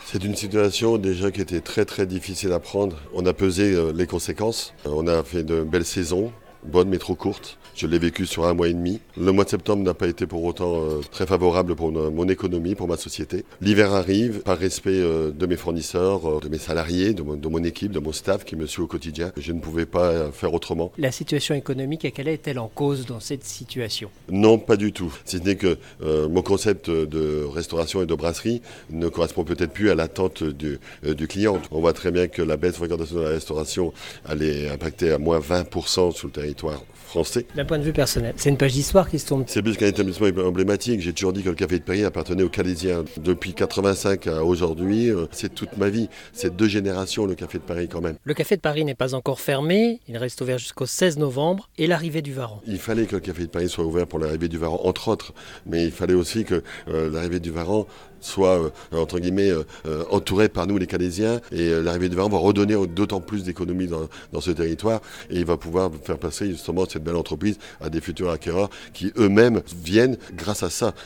C'est une situation déjà qui était très très difficile à prendre. On a pesé les conséquences. On a fait de belles saisons, bonnes mais trop courtes. Je l'ai vécu sur 1 mois et demi. Le mois de septembre n'a pas été pour autant très favorable pour mon économie, pour ma société. L'hiver arrive, par respect de mes fournisseurs, de mes salariés, de mon équipe, de mon staff qui me suit au quotidien. Je ne pouvais pas faire autrement. La situation économique, quelle est-elle en cause dans cette situation? Non, pas du tout. Si ce n'est que mon concept de restauration et de brasserie ne correspond peut-être plus à l'attente du client. On voit très bien que la baisse de fréquentation de la restauration allait impacter à moins 20% sur le territoire français. D'un point de vue personnel, c'est une page d'histoire qui se tourne. C'est plus qu'un établissement emblématique. J'ai toujours dit que le Café de Paris appartenait aux Calaisiens. Depuis 85 à aujourd'hui, c'est toute ma vie. C'est 2 générations le Café de Paris quand même. Le Café de Paris n'est pas encore fermé, il reste ouvert jusqu'au 16 novembre et l'arrivée du Varan. Il fallait que le Café de Paris soit ouvert pour l'arrivée du Varan, entre autres. Mais il fallait aussi que l'arrivée du Varan soit, entre guillemets, entourée par nous les Calaisiens. Et l'arrivée du Varan va redonner d'autant plus d'économie dans ce territoire. Et il va pouvoir faire passer justement cette belle entreprise à des futurs acquéreurs qui eux-mêmes viennent grâce à ça.